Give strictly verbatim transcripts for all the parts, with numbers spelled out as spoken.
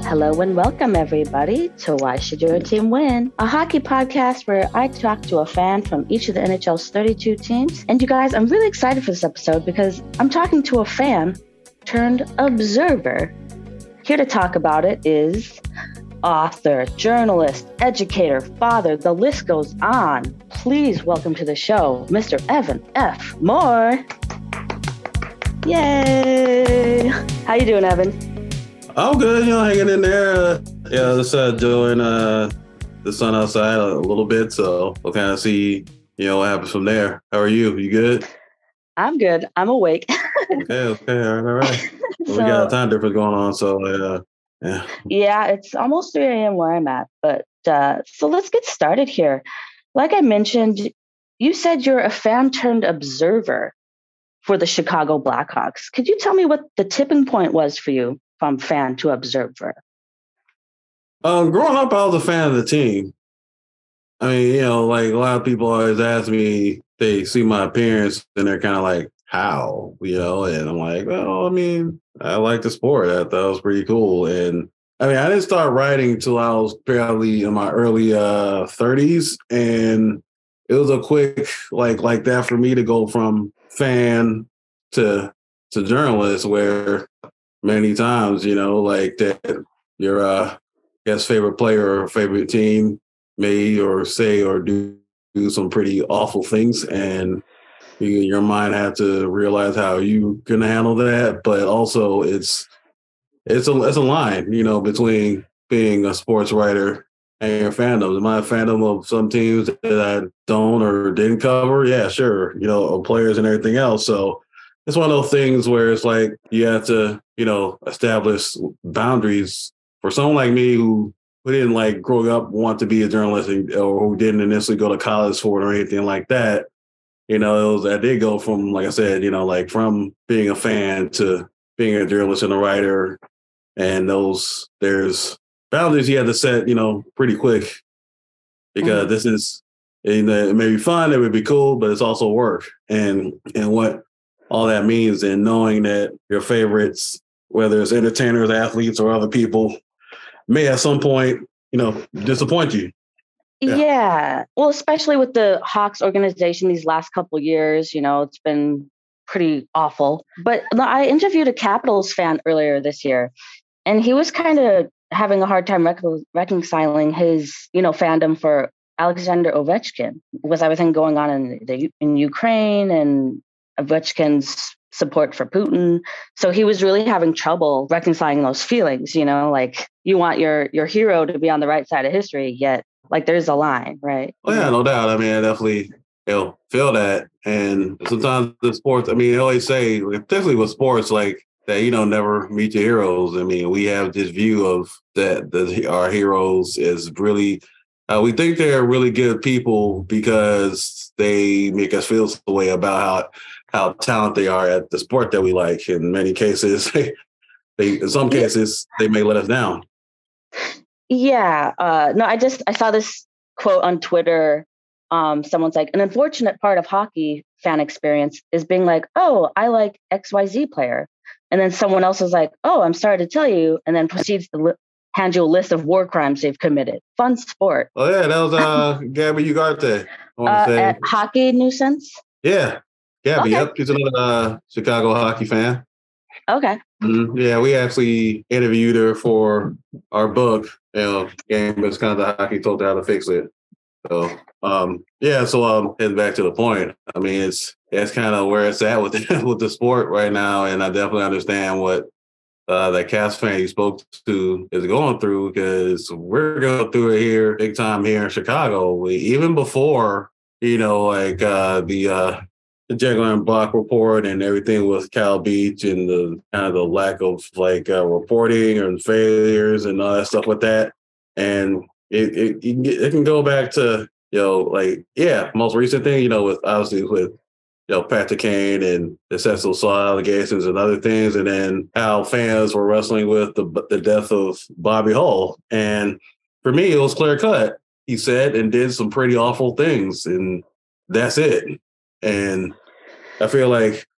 Hello and welcome everybody to Why Should Your Team Win? A hockey podcast where I talk to a fan from each of the N H L's thirty-two teams. And you guys, I'm really excited for this episode because I'm talking to a fan turned observer. Here to talk about it is author, journalist, educator, father, the list goes on. Please welcome to the show, Mister Evan F. Moore. Yay! How you doing, Evan? I'm good, you know, hanging in there. Uh, yeah, just uh, doing uh, the sun outside a little bit, so we'll kind of see, you know, what happens from there. How are you? You good? I'm good. I'm awake. okay, okay, all right, all right. Well, so, we got a time difference going on, so uh, yeah. Yeah, it's almost three a.m. where I'm at, but uh, so let's get started here. Like I mentioned, you said you're a fan turned observer for the Chicago Blackhawks. Could you tell me what the tipping point was for you from fan to observer? Um, growing up, I was a fan of the team. I mean, you know, like a lot of people always ask me, they see my appearance and they're kind of like, how, you know? And I'm like, well, I mean, I like the sport. I thought it was pretty cool. And I mean, I didn't start writing until I was probably in my early uh, thirties. And it was a quick, like, like that for me to go from fan to to journalist, where many times, you know, like that your uh, guess favorite player or favorite team may or say or do, do some pretty awful things, and you, your mind had to realize how you can handle that. But also, it's it's a it's a line, you know, between being a sports writer and your fandom. Am I a fandom of some teams that I don't or didn't cover? Yeah, sure, you know, players and everything else. So it's one of those things where it's like you have to, you know, establish boundaries. For someone like me who, who didn't like growing up want to be a journalist or who didn't initially go to college for it or anything like that, you know, it was, I did go from, like I said, you know, like from being a fan to being a journalist and a writer. And those, there's boundaries you have to set, you know, pretty quick, because mm-hmm. this is, you know, it may be fun, it would be cool, but it's also work. And and what all that means, and knowing that your favorites, whether it's entertainers, athletes, or other people, may at some point, you know, disappoint you. Yeah. yeah. Well, especially with the Hawks organization these last couple of years, you know, it's been pretty awful. But I interviewed a Capitals fan earlier this year, and he was kind of having a hard time rec- reconciling his, you know, fandom for Alexander Ovechkin with everything going on in the in Ukraine and Ovechkin's support for Putin. So he was really having trouble reconciling those feelings, you know, like you want your your hero to be on the right side of history, yet like there's a line, right? Oh yeah, no doubt. I mean, I definitely, you know, feel that. And sometimes the sports, I mean, they always say, particularly with sports, like that, you know, never meet your heroes. I mean, we have this view of that, that our heroes is really, uh, we think they're really good people because they make us feel the way about how how talented they are at the sport that we like. In many cases, they, in some cases, they may let us down. Yeah. Uh, no, I just, I saw this quote on Twitter. Um, someone's like, an unfortunate part of hockey fan experience is being like, oh, I like X Y Z player. And then someone else is like, oh, I'm sorry to tell you. And then proceeds to li- hand you a list of war crimes they've committed. Fun sport. Oh, yeah. That was uh, Gabby Ugarte. Uh, at Hockey Nuisance? Yeah. Gabby, okay. Yep. She's another uh, Chicago hockey fan. Okay. Mm-hmm. Yeah, we actually interviewed her for our book, you know, Game is kind of the hockey told her how to fix it. So, um, yeah, so um, heading back to the point, I mean, it's that's kind of where it's at with the, with the sport right now, and I definitely understand what uh, that Caps fan you spoke to is going through, because we're going through it here, big time here in Chicago. We, even before, you know, like uh, the uh, the Jekyll and Block report and everything with Cal Beach and the kind of the lack of like uh, reporting and failures and all that stuff with that. And it it, it, can, get, it can go back to, you know, like, yeah, most recent thing, you know, with obviously with, you know, Patrick Kane and the sexual assault allegations and other things. And then how fans were wrestling with the the death of Bobby Hull. And for me, it was clear cut. He said and did some pretty awful things, and that's it. And I feel like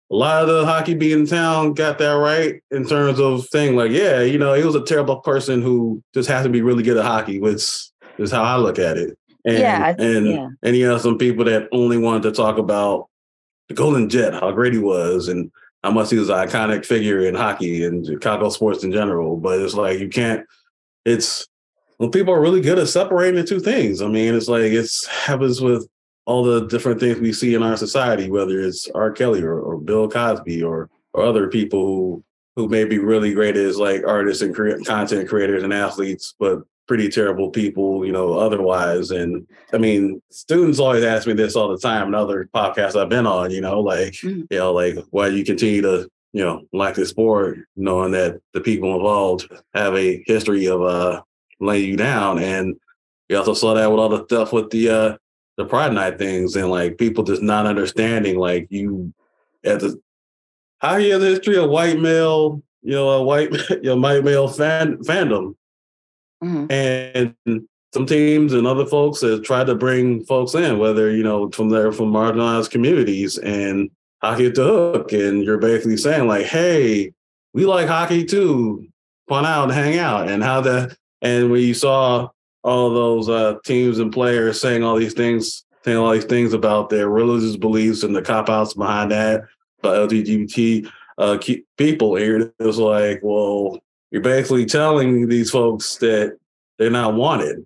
a lot of the hockey being in town got that right in terms of saying like, yeah, you know, he was a terrible person who just has to be really good at hockey, which is how I look at it. And, yeah, and, yeah. and you know, some people that only wanted to talk about the Golden Jet, how great he was, and how much he was an iconic figure in hockey and Chicago sports in general. But it's like, you can't, it's, when people are really good at separating the two things. I mean, it's like, it's happens with all the different things we see in our society, whether it's R. Kelly or, or Bill Cosby or or other people who who may be really great as like artists and cre- content creators and athletes, but pretty terrible people, you know, otherwise. And I mean, students always ask me this all the time in other podcasts I've been on, you know, like, mm-hmm. you know, like why you continue to, you know, like the sport, knowing that the people involved have a history of uh, laying you down. And we also saw that with all the stuff with the uh, the Pride Night things and like people just not understanding, like you at the how you have the history of white male, you know, a white you know, white male fan, fandom. Mm-hmm. And some teams and other folks have tried to bring folks in, whether, you know, from there from marginalized communities and hockey at the hook. And you're basically saying like, hey, we like hockey too. Fun out and hang out. And how the and when you saw all those uh, teams and players saying all these things, saying all these things about their religious beliefs and the cop-outs behind that, uh, L G B T uh, people here, it was like, well, you're basically telling these folks that they're not wanted.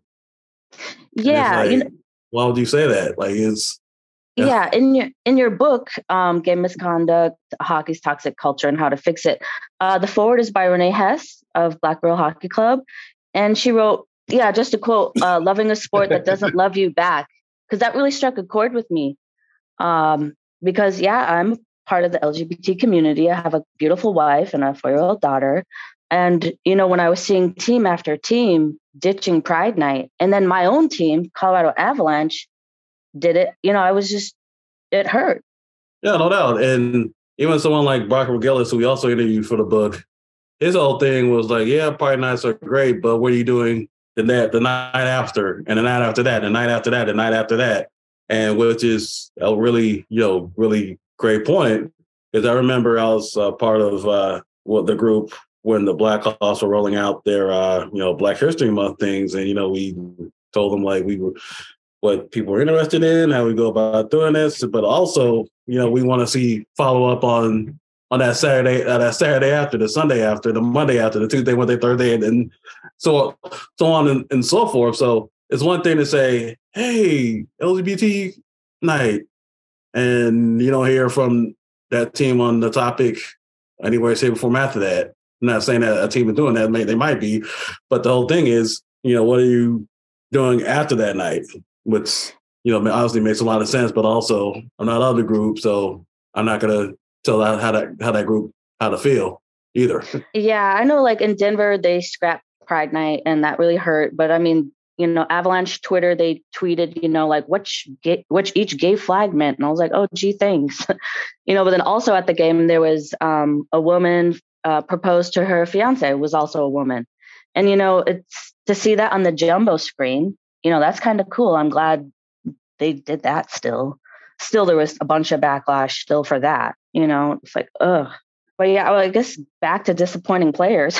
Yeah. Like, you know, why would you say that? Like, it's yeah. yeah. In your in your book, um, Game Misconduct, Hockey's Toxic Culture and How to Fix It, uh, the foreword is by Renee Hess of Black Girl Hockey Club, and she wrote, yeah, just to quote, uh, loving a sport that doesn't love you back, because that really struck a chord with me. Um, because, yeah, I'm part of the L G B T community. I have a beautiful wife and a four-year-old daughter. And, you know, when I was seeing team after team ditching Pride Night, and then my own team, Colorado Avalanche, did it, you know, I was just, it hurt. Yeah, no doubt. And even someone like Brock McGillis, who we also interviewed for the book, his whole thing was like, yeah, Pride Nights are great, but what are you doing the night, the night after, and the night after that, the night after that, the night after that? And which is a really, you know, really great point. Because I remember I was uh, part of uh, what the group when the Blackhawks were rolling out their, uh, you know, Black History Month things. And, you know, we told them like we were, what people were interested in, how we go about doing this. But also, you know, we want to see follow up on on that Saturday, uh, that Saturday after, the Sunday after, the Monday after, the Tuesday, Wednesday, Thursday, and, and so so on and, and so forth. So it's one thing to say, hey, L G B T night, and you don't hear from that team on the topic anywhere, shape, or form after that. I'm not saying that a team is doing that, they might be, but the whole thing is, you know, what are you doing after that night? Which, you know, obviously makes a lot of sense, but also I'm not of the group, so I'm not going to tell that how that how that group how to feel either. Yeah, I know. Like in Denver, they scrapped Pride Night, and that really hurt. But I mean, you know, Avalanche Twitter, they tweeted, you know, like which gay, which each gay flag meant, and I was like, oh, gee, thanks, you know. But then also at the game, there was um, a woman uh, proposed to her fiance, who was also a woman, and you know, it's to see that on the jumbo screen. You know, that's kind of cool. I'm glad they did that. Still, still, there was a bunch of backlash still for that. You know, it's like, ugh. But yeah, well, I guess back to disappointing players.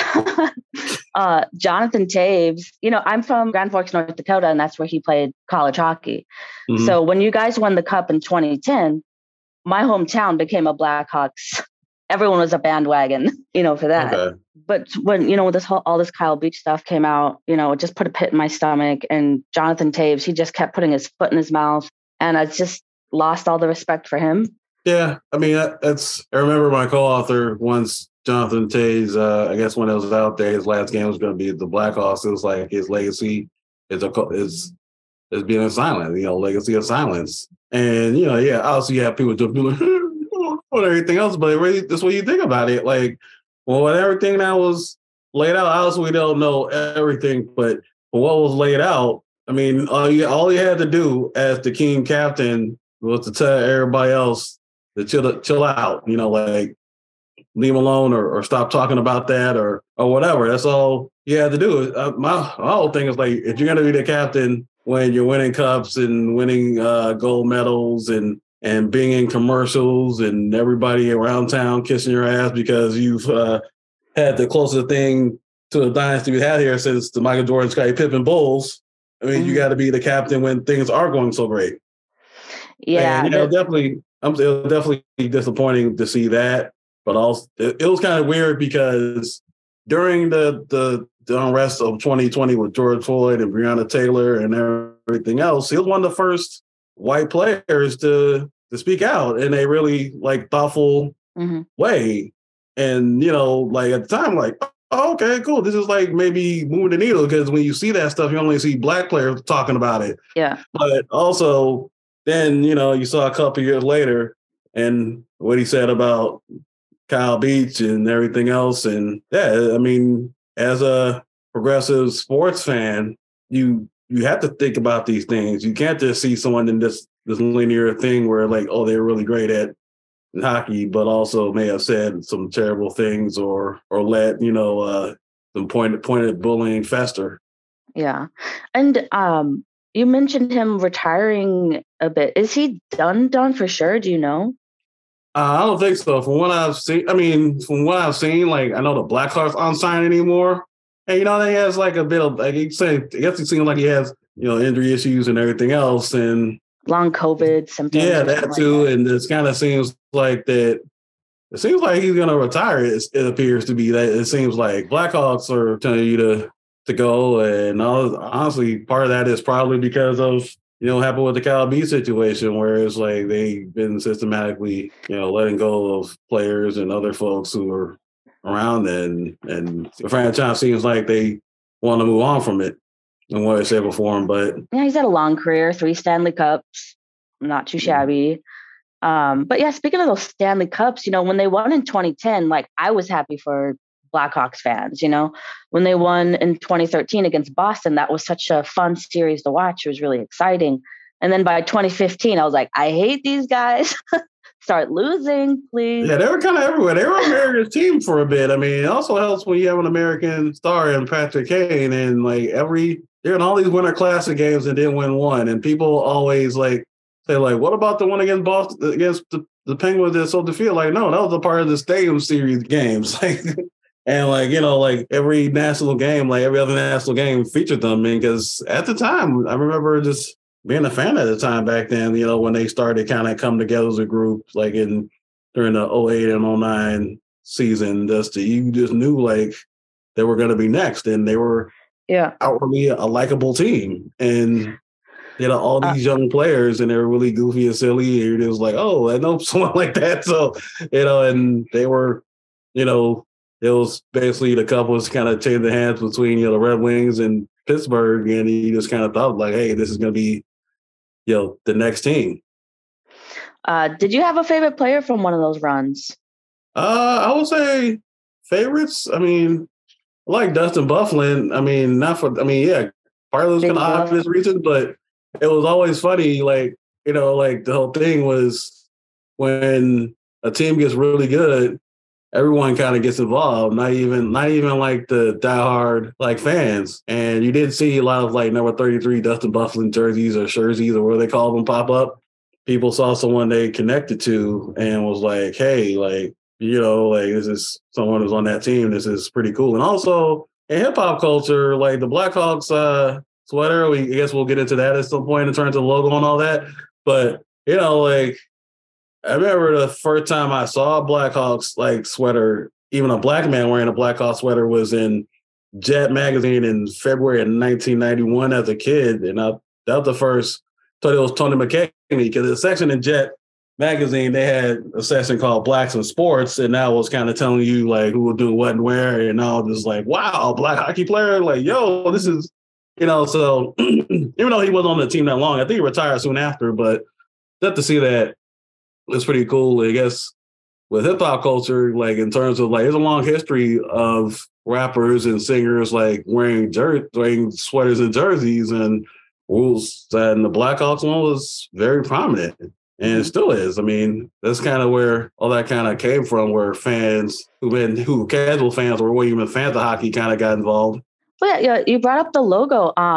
uh, Jonathan Toews, you know, I'm from Grand Forks, North Dakota, and that's where he played college hockey. Mm-hmm. So when you guys won the cup in twenty ten, my hometown became a Blackhawks. Everyone was a bandwagon, you know, for that. Okay. But when, you know, this whole, all this Kyle Beach stuff came out, you know, it just put a pit in my stomach. And Jonathan Toews, he just kept putting his foot in his mouth. And I just lost all the respect for him. Yeah, I mean, that's, I remember my co-author once, Jonathan Toews, uh, I guess when it was out there, his last game was going to be the Blackhawks. It was like his legacy is a, is, is being silent, you know, legacy of silence. And, you know, yeah, obviously you have people just be like, or everything else, but really, that's what you think about it. Like, well, with everything that was laid out, obviously we don't know everything, but for what was laid out, I mean, all you, all you had to do as the team captain was to tell everybody else to chill, chill out, you know, like leave them alone or, or stop talking about that or or whatever. That's all you had to do. Uh, my, my whole thing is like, if you're going to be the captain when you're winning cups and winning uh, gold medals and and being in commercials and everybody around town kissing your ass because you've uh, had the closest thing to a dynasty we had here since the Michael Jordan, Scottie Pippen Bulls. I mean, mm-hmm. you got to be the captain when things are going so great. Yeah, and, you know, the- definitely, I'm it was definitely disappointing to see that, but also it, it was kind of weird because during the the the unrest of twenty twenty with George Floyd and Breonna Taylor and everything else, he was one of the first white players to to speak out in a really like thoughtful mm-hmm. way. And, you know, like at the time, like, oh, okay, cool. This is like maybe moving the needle because when you see that stuff, you only see black players talking about it. Yeah. But also then, you know, you saw a couple years later and what he said about Kyle Beach and everything else. And yeah, I mean, as a progressive sports fan, you you have to think about these things. You can't just see someone in this this linear thing where like, oh, they're really great at hockey, but also may have said some terrible things or or let, you know, uh, some pointed pointed bullying fester. Yeah. And um, you mentioned him retiring a bit. Is he done done for sure? Do you know? Uh, I don't think so. From what I've seen, I mean, from what I've seen, like I know the Blackhawks aren't signed anymore, and you know he has like a bit of like he's saying. I guess it seems like he has you know injury issues and everything else, and long COVID symptoms. Yeah, that too, like that. And it kind of seems like that. It seems like he's going to retire. It, it appears to be that it seems like Blackhawks are telling you to to go, and all, honestly, part of that is probably because of. You know, what happened with the Kyle B situation, where it's like they've been systematically, you know, letting go of players and other folks who are around, and and the franchise seems like they want to move on from it in what I said before. But yeah, he's had a long career, three Stanley Cups, not too shabby. Um, but yeah, speaking of those Stanley Cups, you know, when they won in twenty ten, like I was happy for Blackhawks fans, you know, when they won in twenty thirteen against Boston, that was such a fun series to watch. It was really exciting. And then by twenty fifteen, I was like, I hate these guys. Start losing, please. Yeah, they were kind of everywhere. They were America's team for a bit. I mean, it also helps when you have an American star in Patrick Kane, and like every they're in all these Winter Classic games and didn't win one. And people always like say, like, what about the one against Boston against the, the Penguins at Soldier Field? Like, no, that was a part of the Stadium Series games. Like And, like, you know, like every national game, like every other national game featured them. I mean, because at the time, I remember just being a fan at the time back then, you know, when they started kind of come together as a group, like in during the oh eight and oh nine season, just to, you just knew, like, they were going to be next. And they were yeah outwardly a, a likable team. And, you know, all these uh, young players, and they were really goofy and silly. And you're just like, oh, I know someone like that. So, you know, and they were, you know, it was basically the couples kind of changed the hands between, you know, the Red Wings and Pittsburgh, and he just kind of thought like, hey, this is going to be, you know, the next team. Uh, did you have a favorite player from one of those runs? Uh, I would say favorites. I mean, I like Dustin Byfuglien. I mean, not for, I mean, yeah, part of those kind of obvious reasons, but it was always funny. Like, you know, like the whole thing was when a team gets really good, everyone kind of gets involved, not even not even like the diehard like fans. And you did see a lot of like number thirty-three Dustin Byfuglien jerseys or jerseys or whatever they call them pop up. People saw someone they connected to and was like, hey, like, you know, like this is someone who's on that team. This is pretty cool. And also in hip hop culture, like the Blackhawks uh, sweater, we I guess we'll get into that at some point in terms of the logo and all that. But, you know, like, I remember the first time I saw a Blackhawks like sweater, even a black man wearing a Blackhawks sweater, was in Jet magazine in February of nineteen ninety-one as a kid. And I, that was the first, thought it was Tony McKechnie, because the section in Jet magazine, they had a section called Blacks in Sports, and that was kind of telling you like who was doing what and where, and I was just like, wow, black hockey player, like, yo, this is, you know, so even though he wasn't on the team that long, I think he retired soon after, but just to see that, it's pretty cool, I guess, with hip hop culture, like in terms of like, there's a long history of rappers and singers like wearing jer- wearing sweaters and jerseys, and rules. And the Blackhawks one was very prominent, and it still is. I mean, that's kind of where all that kind of came from, where fans who been who casual fans or even fans of hockey kind of got involved. Well, yeah, you brought up the logo. Um,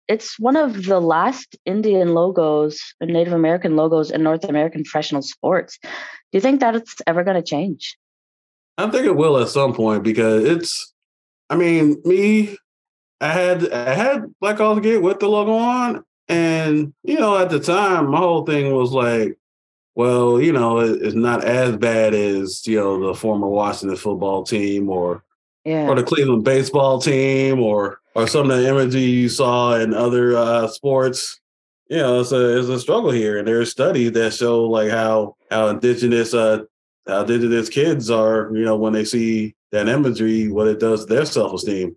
it's one of the last Indian logos, Native American logos in North American professional sports. Do you think that it's ever going to change? I think it will at some point because it's, I mean, me, I had I had Blackhawks get with the logo on, and you know, at the time, my whole thing was like, well, you know, it, it's not as bad as you know the former Washington football team or Yeah. or the Cleveland baseball team or or some of the imagery you saw in other uh, sports. You know, it's a it's a struggle here, and there's studies that show like how how indigenous uh how indigenous kids are, you know, when they see that imagery, what it does to their self esteem.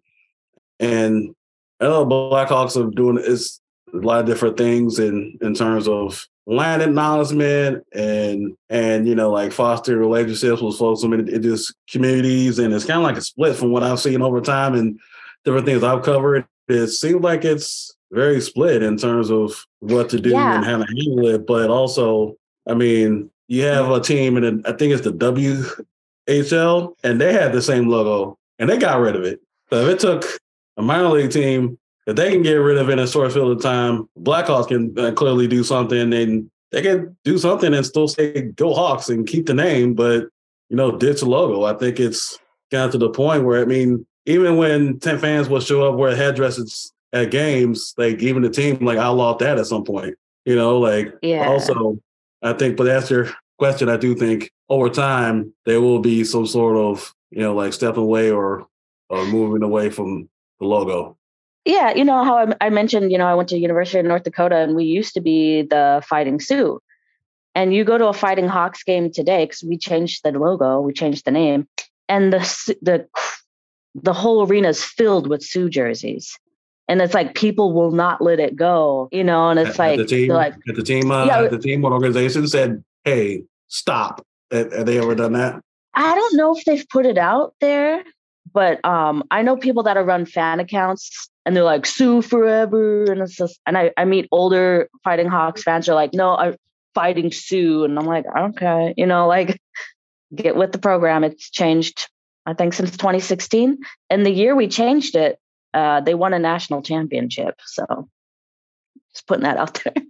And I know Blackhawks are doing is a lot of different things in in terms of land acknowledgement and and you know like foster relationships with folks in indigenous communities, and it's kind of like a split from what I've seen over time and different things I've covered. It seems like it's very split in terms of what to do Yeah. and how to handle it, but also, I mean, you have a team and I think it's the W H L, and they had the same logo and they got rid of it. So if it took a minor league team, if they can get rid of it in a short field of time, Blackhawks can uh, clearly do something, and they can do something and still say "Go Hawks" and keep the name, but you know, ditch the logo. I think it's gotten to the point where, I mean, even when ten fans will show up wear headdresses at games, like even the team like outlawed that at some point. You know, like Yeah. also, I think, but that's your question. I do think over time there will be some sort of you know like stepping away or or moving away from the logo. Yeah, you know how I, I mentioned, you know, I went to University of North Dakota and we used to be the Fighting Sioux. And you go to a Fighting Hawks game today because we changed the logo, we changed the name, and the the the whole arena is filled with Sioux jerseys. And it's like people will not let it go, you know. And it's at, like at the team, like at the team, uh, yeah, at the team organization said, "Hey, stop." Have, have they ever done that? I don't know if they've put it out there, but um, I know people that have run fan accounts and they're like Sioux forever, and it's just, and I, I meet older Fighting Hawks fans are like, no, I'm Fighting Sioux, and I'm like, okay, you know, like get with the program. It's changed, I think, since twenty sixteen, and the year we changed it, uh, they won a national championship. So just putting that out there.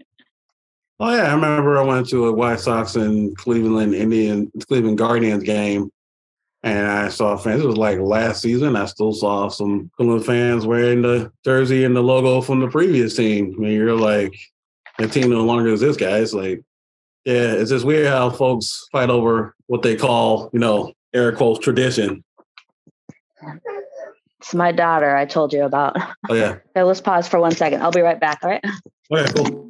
Oh yeah, I remember I went to a White Sox and Cleveland Indian Cleveland Guardians game, and I saw fans. It was like last season. I still saw some Cleveland fans wearing the jersey and the logo from the previous team. I mean, you're like, the team no longer exists, guys. Like, yeah, it's just weird how folks fight over what they call, you know, air quotes tradition. It's my daughter I told you about. Oh yeah. Okay, let's pause for one second. I'll be right back. All right. Okay, cool.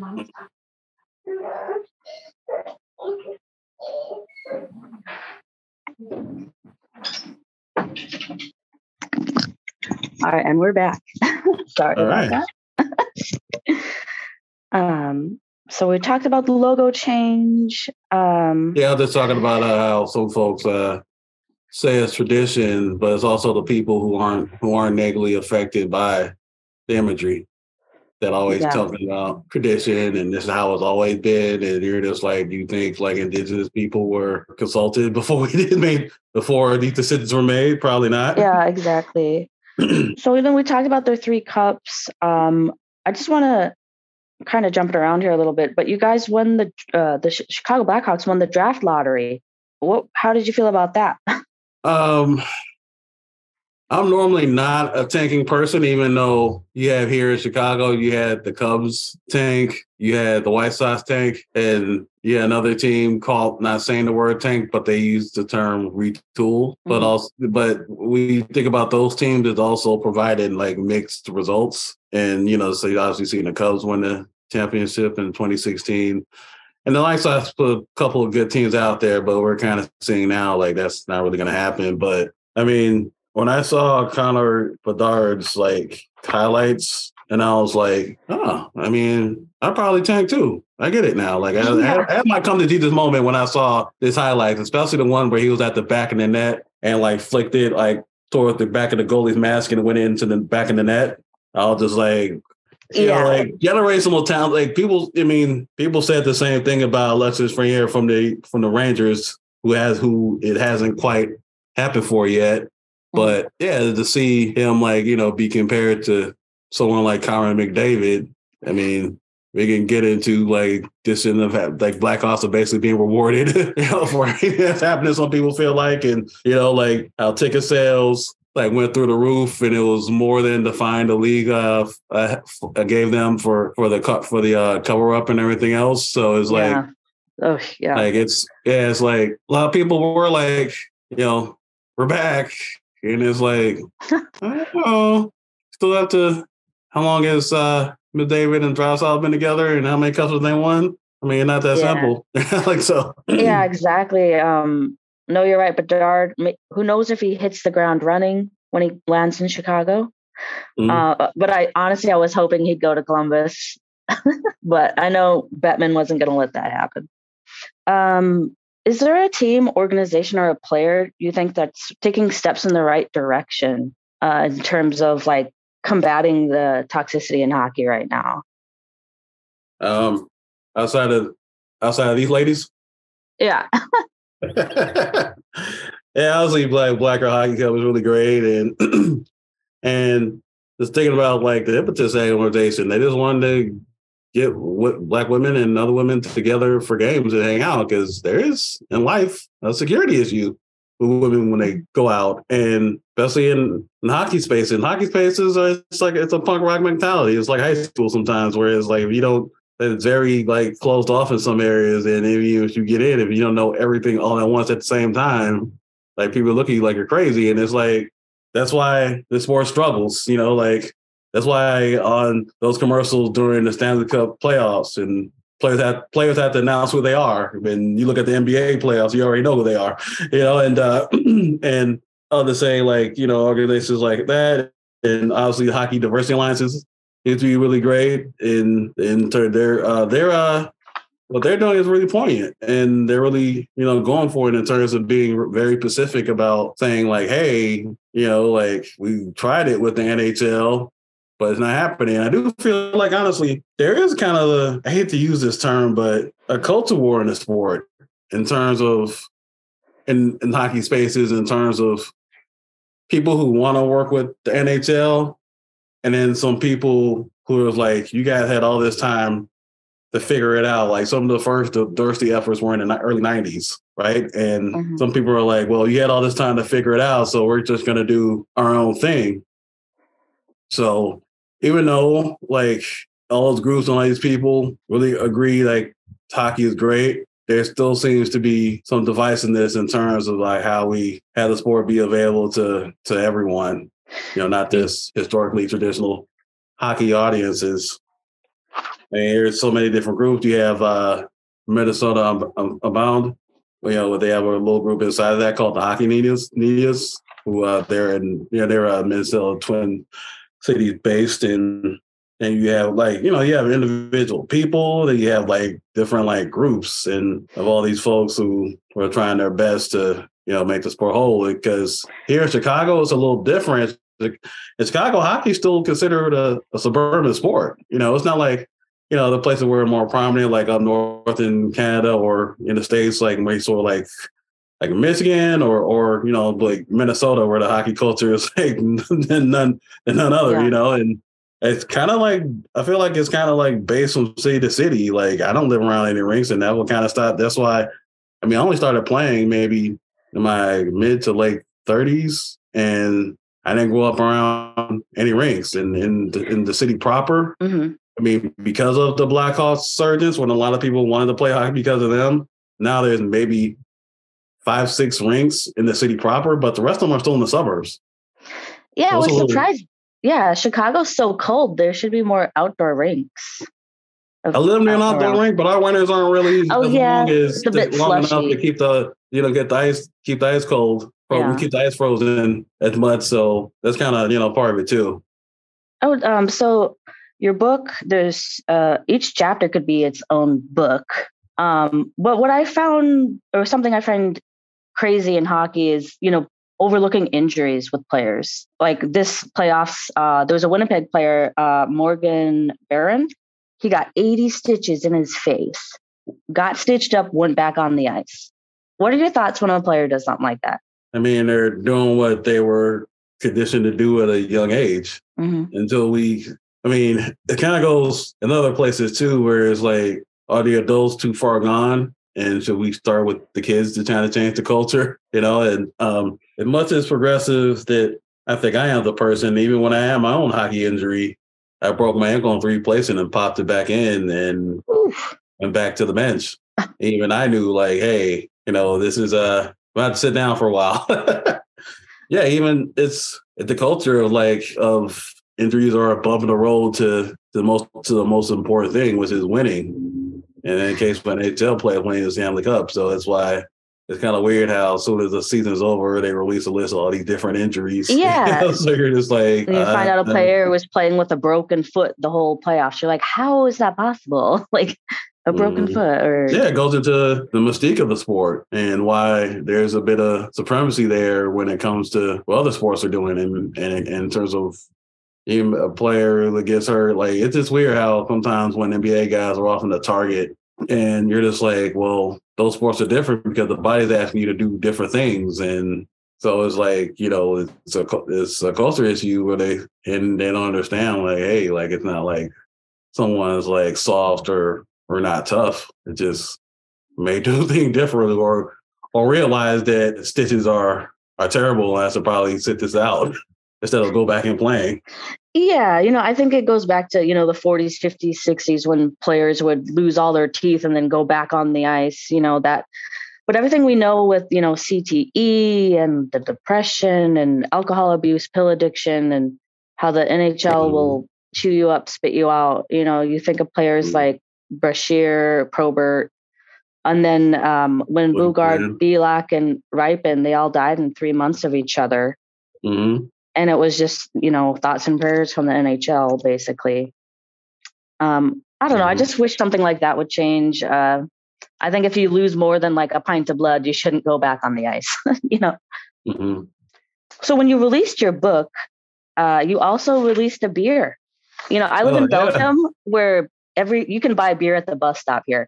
All right, and we're back. Sorry All about right. that. um, so we talked about the logo change. Um, Yeah, I'm just talking about uh, how some folks uh, say it's tradition, but it's also the people who aren't who aren't negatively affected by the imagery that always Yeah. talking about tradition and this is how it's always been. And you're just like, do you think like indigenous people were consulted before we did made before these decisions were made? Probably not. yeah, exactly. So then we talked about their three cups. Um, I just want to kind of jump it around here a little bit, but you guys won the uh, the Chicago Blackhawks won the draft lottery. What? How did you feel about that? Um, I'm normally not a tanking person, even though you have here in Chicago, you had the Cubs tank, you had the White Sox tank, and you had another team called, not saying the word tank, but they used the term retool. Mm-hmm. But also, but we think about those teams that also provided like mixed results. And, you know, so you obviously seen the Cubs win the championship in twenty sixteen. And the White Sox put a couple of good teams out there, but we're kind of seeing now like that's not really going to happen. But I mean, when I saw Connor Bedard's like highlights, and I was like, oh, I mean, I probably tank too. I get it now. Like, I, yeah. I, I might come to Jesus moment when I saw this highlights, especially the one where he was at the back of the net and like flicked it like towards the back of the goalie's mask and went into the back of the net. I was just like, you yeah. know, like generational talent. Like people, I mean, people said the same thing about Alexis Frenier from the from the Rangers, who has who it hasn't quite happened for yet. But yeah, to see him like, you know, be compared to someone like Connor McDavid, I mean, we can get into like this in the like Blackhawks are basically being rewarded, you know, for that's happening. Some people feel like, and you know, like how ticket sales like went through the roof, and it was more than the fine the league uh, uh gave them for for the for the uh, cover up and everything else. So it's like, yeah. Oh yeah, like it's yeah, it's like a lot of people were like, you know, we're back, and it's like, I don't know, still have to. How long has uh, McDavid and Draisaitl been together, and how many cups have they won? I mean, not that yeah. simple. Like so. Yeah, exactly. Um, no, you're right. Bedard, who knows if he hits the ground running when he lands in Chicago? Mm-hmm. Uh, but I honestly, I was hoping he'd go to Columbus, but I know Bettman wasn't going to let that happen. Um, is there a team, organization, or a player you think that's taking steps in the right direction uh, in terms of like combating the toxicity in hockey right now? Um, outside of outside of these ladies, yeah, yeah. Obviously, Black Blacker Hockey Club was really great, and and just thinking about like the Impetus organization, they just wanted to get w- Black women and other women together for games and hang out because there is in life a security issue with women when they go out, and especially in, in hockey space. In hockey spaces, it's like it's a punk rock mentality. It's like high school sometimes, whereas like if you don't, it's very like closed off in some areas, and even if you get in, if you don't know everything all at once at the same time, like people look at you like you're crazy, and it's like that's why the sport struggles. You know, like that's why on those commercials during the Stanley Cup playoffs and Players have players have to announce who they are. When you look at the N B A playoffs, you already know who they are, you know. And uh, and others say like you know organizations like that, and obviously the Hockey Diversity Alliances need to be really great. In in their uh, their uh, what they're doing is really poignant, and they're really you know going for it in terms of being very specific about saying like, hey, you know, like we tried it with the N H L. But it's not happening. I do feel like, honestly, there is kind of a, I hate to use this term, but a culture war in the sport in terms of, in, in hockey spaces, in terms of people who want to work with the N H L, and then some people who are like, you guys had all this time to figure it out. Like some of the first thirsty efforts were in the early nineties, right? And mm-hmm. some people are like, well, you had all this time to figure it out, so we're just going to do our own thing. So even though like all those groups and all these people really agree like hockey is great, there still seems to be some divisiveness in terms of like how we have the sport be available to to everyone. You know, not just historically traditional hockey audiences. I mean, there's so many different groups. You have uh, Minnesota Abound. You know, they have a little group inside of that called the Hockey Ninjas. Ninjas, who uh, they're in, you know, they're a Minnesota Twin Cities based, and and you have like you know you have individual people, then you have like different like groups and of all these folks who are trying their best to you know make the sport whole. Because here in Chicago, it's a little different. In Chicago, hockey is still considered a, a suburban sport. You know, it's not like you know the places where more prominent, like up north in Canada or in the States, like where you sort of like. Like Michigan or, or you know, like Minnesota, where the hockey culture is like none, none, none other, yeah. you know, and it's kind of like I feel like it's kind of like based from city to city. Like I don't live around any rinks, and that will kind of stop. That's why, I mean, I only started playing maybe in my mid to late thirties, and I didn't grow up around any rinks. And in the, in the city proper, mm-hmm. I mean, because of the Blackhawks surges, when a lot of people wanted to play hockey because of them, now there's maybe five, six rinks in the city proper, but the rest of them are still in the suburbs. Yeah, so I was little... surprised. Yeah, Chicago's so cold. There should be more outdoor rinks. I live near an outdoor rink, but our winters aren't really oh, as yeah. long as it's a bit long slushy. enough to keep the you know get the ice keep the ice cold. Yeah. We keep the ice frozen as much, so that's kind of you know part of it too. Oh, um, so your book, there's uh, each chapter could be its own book. Um, but what I found, or something I find crazy in hockey is, you know, overlooking injuries with players. Like this playoffs, uh, there was a Winnipeg player, uh, Morgan Barron. He got eighty stitches in his face, got stitched up, went back on the ice. What are your thoughts when a player does something like that? I mean, they're doing what they were conditioned to do at a young age. Mm-hmm. Until we I mean, it kind of goes in other places too, where it's like, are the adults too far gone? And should we start with the kids to try to change the culture? You know, and um, as much as progressive that I think I am the person, even when I had my own hockey injury, I broke my ankle on three places and popped it back in and Oof. went back to the bench. Even I knew, like, hey, you know, this is uh, I'm about to sit down for a while. Yeah, even it's the culture of like of injuries are above the road to the most to the most important thing, which is winning. And in case when N H L players winning the Stanley Cup, so that's why it's kind of weird how as soon as the season's over, they release a list of all these different injuries. Yeah, you know? So you're just like, and you uh, find out a player uh, was playing with a broken foot the whole playoffs. You're like, how is that possible? Like. A broken mm. foot, or yeah, it goes into the mystique of the sport and why there's a bit of supremacy there when it comes to what other sports are doing, and in, in, in terms of even a player that gets hurt. Like, it's just weird how sometimes when N B A guys are often the target, and you're just like, well, those sports are different because the body's asking you to do different things, and so it's like, you know, it's a it's a culture issue where they and they don't understand, like, hey, like it's not like someone's like soft or. Or not tough. It just may do things differently, or or realize that stitches are are terrible and has to probably sit this out instead of go back and playing. Yeah, you know, I think it goes back to, you know, the forties, fifties, sixties when players would lose all their teeth and then go back on the ice, you know, that. But everything we know with, you know, C T E and the depression and alcohol abuse, pill addiction, and how the N H L mm-hmm. will chew you up, spit you out. You know, you think of players mm-hmm. like Brashear, Probert, and then um, when Boogaard, Belak, and Ripon, they all died in three months of each other. Mm-hmm. And it was just, you know, thoughts and prayers from the N H L, basically. Um, I don't mm-hmm. know. I just wish something like that would change. Uh, I think if you lose more than like a pint of blood, you shouldn't go back on the ice, you know. Mm-hmm. So when you released your book, uh, you also released a beer. You know, I live oh, in Belgium yeah. where Every you can buy beer at the bus stop here.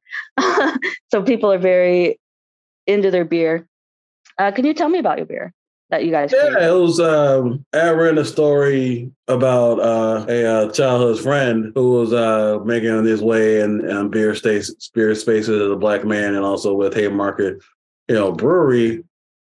So people are very into their beer. Uh, can you tell me about your beer that you guys Yeah, created? it was, um, I read a story about uh, a uh, childhood friend who was uh, making his way in, in beer, space, beer spaces as a Black man, and also with Haymarket, you know, brewery.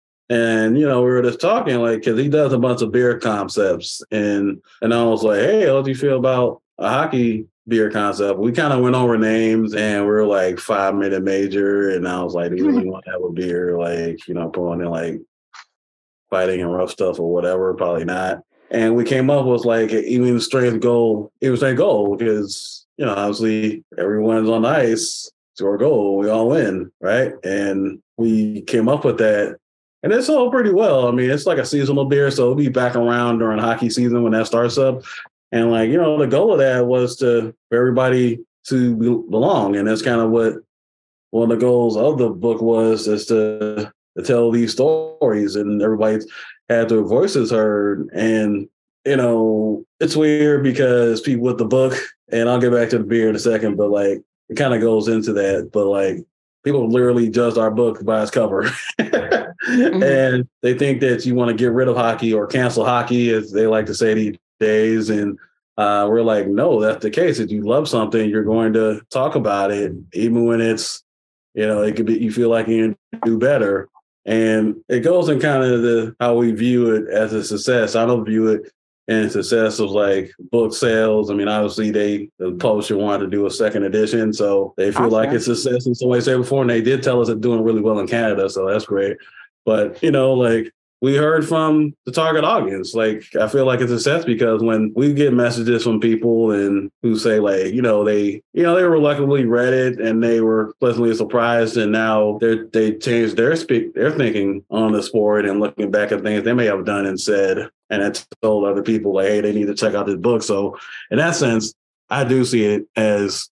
And, you know, we were just talking, like, because he does a bunch of beer concepts. And, and I was like, hey, how do you feel about a hockey beer concept? We kind of went over names, and we were like Five Minute Major, and I was like, do you really want to have a beer, like, you know, pulling in like fighting and rough stuff or whatever? Probably not. And we came up with like an even strength goal, even strength goal, because, you know, obviously everyone's on the ice, it's our goal, we all win, right? And we came up with that, and it sold pretty well. I mean, it's like a seasonal beer, so it'll be back around during hockey season when that starts up. And like, you know, the goal of that was to for everybody to belong. And that's kind of what one of the goals of the book was, is to, to tell these stories, and everybody had their voices heard. And, you know, it's weird because people with the book, and I'll get back to the beer in a second, but like it kind of goes into that. But like people literally judge our book by its cover. mm-hmm. And they think that you want to get rid of hockey or cancel hockey, as they like to say these days. And uh, we're like, no, that's the case. If you love something, you're going to talk about it, even when it's, you know, it could be, you feel like you can do better. And it goes in kind of the how we view it as a success. I don't view it in success of like book sales. I mean, obviously they the publisher wanted to do a second edition, so they feel awesome. Like it's a success in some way, shape, or form. And they did tell us it's doing really well in Canada, so that's great. But you know, like we heard from the target audience. Like, I feel like it's a success because when we get messages from people and who say like, you know, they, you know, they reluctantly read it and they were pleasantly surprised, and now they they changed their speak their thinking on the sport and looking back at things they may have done and said, and it told other people like, hey, they need to check out this book. So in that sense, I do see it as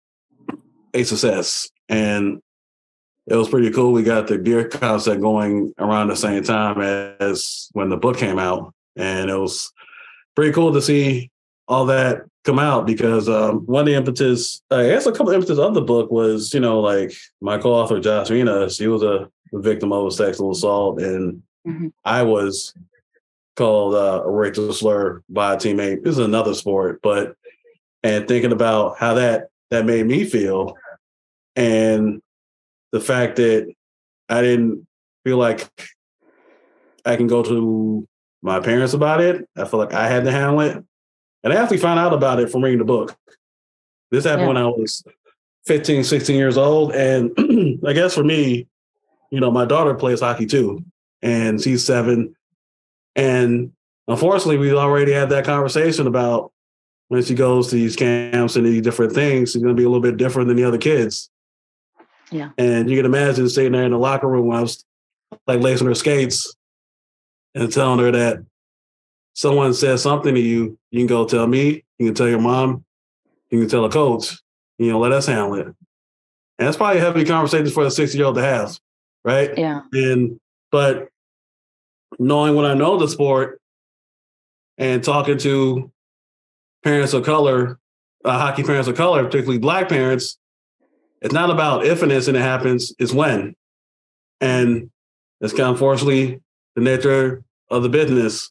a success. And it was pretty cool. We got the beer concept going around the same time as when the book came out. And it was pretty cool to see all that come out because um, one of the impetus, I guess a couple of impetus of the book was, you know, like my co-author, Josh Mina, she was a, a victim of a sexual assault. And mm-hmm. I was called uh, a racial slur by a teammate. This is another sport, but and thinking about how that that made me feel, and the fact that I didn't feel like I can go to my parents about it. I feel like I had to handle it. And I actually found out about it from reading the book. This happened yeah. when I was fifteen, sixteen years old. And I guess for me, you know, my daughter plays hockey too, and she's seven. And unfortunately, we already had that conversation about when she goes to these camps and these different things, she's going to be a little bit different than the other kids. Yeah. And you can imagine sitting there in the locker room when I was like lacing her skates and telling her that someone says something to you, you can go tell me, you can tell your mom, you can tell a coach, you know, let us handle it. And that's probably a heavy conversation for a sixty-year-old to have, right? Yeah. And but knowing when I know the sport and talking to parents of color, uh, hockey parents of color, particularly Black parents, it's not about if an incident happens, it's when. And it's kind of unfortunately the nature of the business.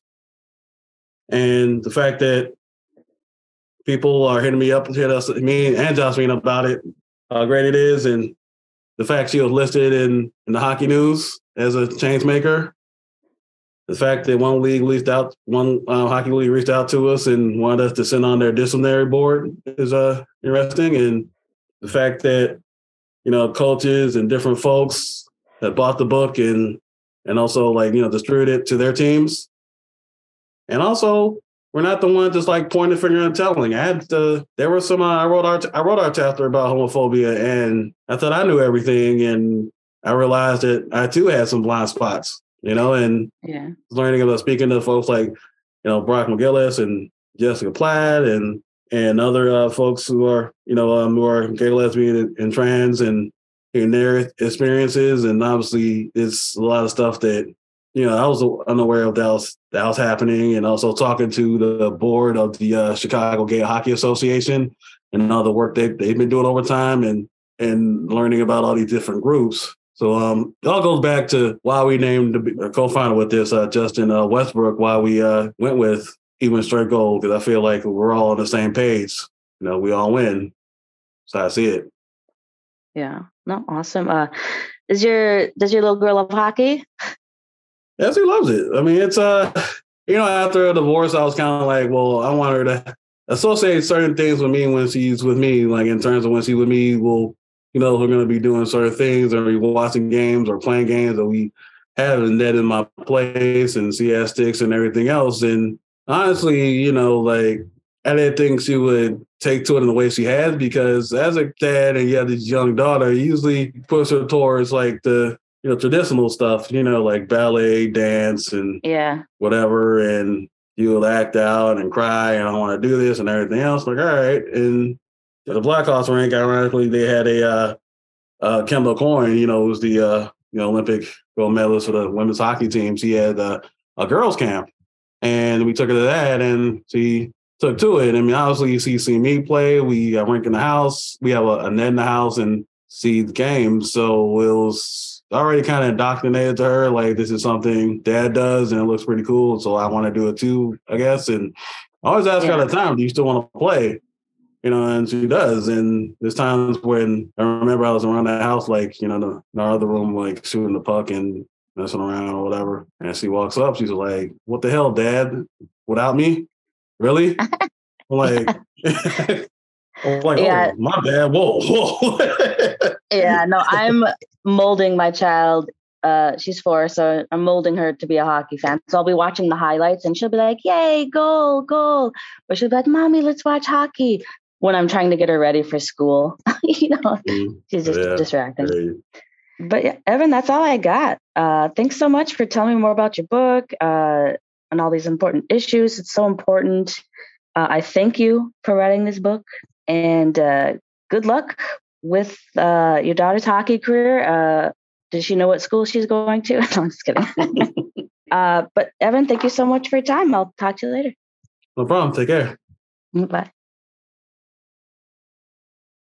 And the fact that people are hitting me up, hit us, me and Josephine about it, how great it is. And the fact she was listed in, in the Hockey News as a change maker. The fact that one league reached out, one uh, hockey league reached out to us and wanted us to send on their disciplinary board is uh, interesting. And the fact that, you know, coaches and different folks that bought the book and and also like, you know, distributed it to their teams. And also, we're not the ones just like pointing the finger and telling. I had to, there were some, uh, I wrote our, I wrote our chapter about homophobia, and I thought I knew everything. And I realized that I too had some blind spots, you know, and yeah. learning about speaking to folks like, you know, Brock McGillis and Jessica Platt and, and other uh, folks who are, you know, um, who are gay, lesbian, and, and trans, and in their experiences. And obviously it's a lot of stuff that, you know, I was unaware of that was, that was happening, and also talking to the board of the uh, Chicago Gay Hockey Association and all the work they, they've been doing over time, and and learning about all these different groups. So um, it all goes back to why we named the co-founder with this, uh, Justin uh, Westbrook, why we uh, went with Even Straight Gold, because I feel like we're all on the same page. You know, we all win. So I see it. Yeah. No, awesome. Uh, is your does your little girl love hockey? Yes, he loves it. I mean, it's, uh, you know, after a divorce, I was kind of like, well, I want her to associate certain things with me when she's with me, like in terms of when she's with me, we'll, you know, we're going to be doing certain things, or we watching games or playing games, or we have a net in my place and she has sticks and everything else. And honestly, you know, like, I didn't think she would take to it in the way she has, because as a dad and you have this young daughter, you usually push her towards like the, you know, traditional stuff, you know, like ballet, dance, and yeah, whatever. And you'll act out and cry, and I want to do this and everything else. Like, all right. And the Blackhawks rink, ironically, they had a uh, uh, Kendall Coyne, you know, who's the uh, you know Olympic gold medalist for the women's hockey team. She had uh, a girls' camp, and we took her to that, and she took to it. I mean, obviously, you see, see me play. We got a rink in the house. We have a, a net in the house, and see the games. So it was already kind of indoctrinated to her, like, this is something dad does and it looks pretty cool, so I want to do it too, I guess. And I always ask yeah. her all the time, do you still want to play? You know, and she does. And there's times when I remember I was around the house, like, you know, the, in our other room, like shooting the puck and messing around or whatever. And she walks up, she's like, what the hell, Dad? Without me? Really? I'm like, I'm like, yeah. oh, my bad. Whoa, whoa. Yeah, no, I'm molding my child. Uh, she's four, so I'm molding her to be a hockey fan. So I'll be watching the highlights, and she'll be like, yay, goal, goal. Or she'll be like, Mommy, let's watch hockey. When I'm trying to get her ready for school, you know, mm-hmm. she's just yeah. distracting. Great. But yeah, Evan, that's all I got. Uh, thanks so much for telling me more about your book uh, and all these important issues. It's so important. Uh, I thank you for writing this book, and uh, good luck with uh, your daughter's hockey career. Uh, does she know what school she's going to? No, I'm just kidding. uh, but Evan, thank you so much for your time. I'll talk to you later. No problem. Take care. Bye.